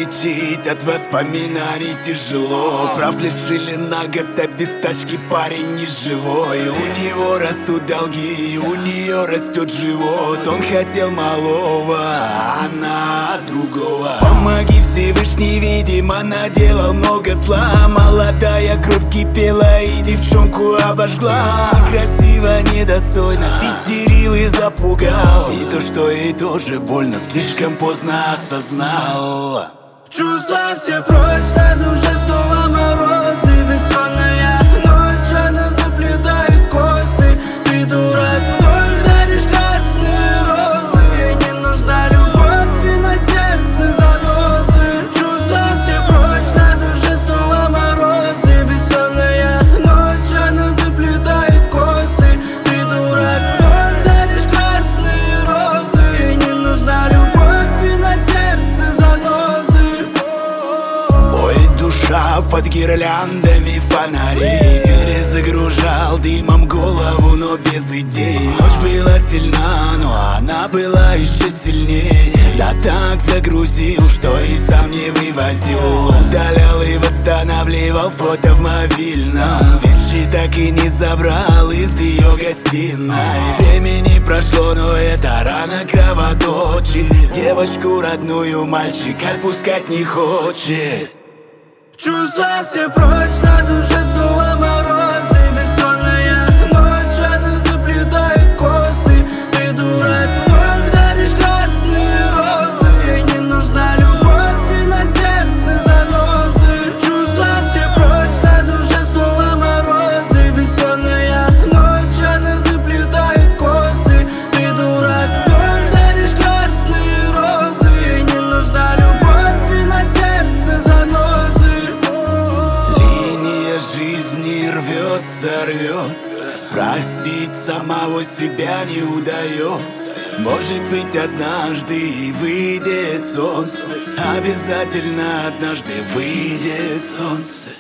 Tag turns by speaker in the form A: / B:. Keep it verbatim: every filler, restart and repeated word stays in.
A: отличить от воспоминаний тяжело. Прав лишили на год, а без тачки парень не живой. У него растут долги, у нее растет живот. Он хотел малого, а она другого. Помоги, Всевышний, видимо, наделал много зла. Молодая кровь кипела и девчонку обожгла. Красиво, недостойно, ты стерил и запугал. И то, что ей тоже больно, слишком поздно осознал.
B: Чувства все прочь, на душе снова морозы. Бессонная ночь, она заплетает косы. Ты дурак, вновь даришь красные розы. Ей не нужна любовь и на сердце занозы. Чувства все прочь, на душе снова морозы. Бессонная ночь, она заплетает косы. Ты дурак, вновь даришь красные розы. Ей не нужна любовь и на сердце занозы.
A: Под гирляндами фонарей перезагружал дымом голову, но без идей. Ночь была сильна, но она была еще сильней. Да так загрузил, что и сам не вывозил. Удалял и восстанавливал фото в мобильном. Вещи так и не забрал из ее гостиной. Времени прошло, но эта рана кровоточит. Девочку родную мальчик отпускать не хочет.
B: Чувства все прочь, на душе снова морозы. Бессонная ночь, она заплетает косы. Ты дурак, вновь даришь красные розы. Ей не нужна любовь и на сердце занозы. Чувства все прочь, на душе снова морозы. Бессонная ночь, она заплетает косы. Ты дурак, вновь даришь красные розы. Ей не нужна любовь и на сердце занозы.
A: Жизни рвется, рвется. Простить самого себя не удается. Может быть, однажды и выйдет солнце. Обязательно однажды выйдет солнце.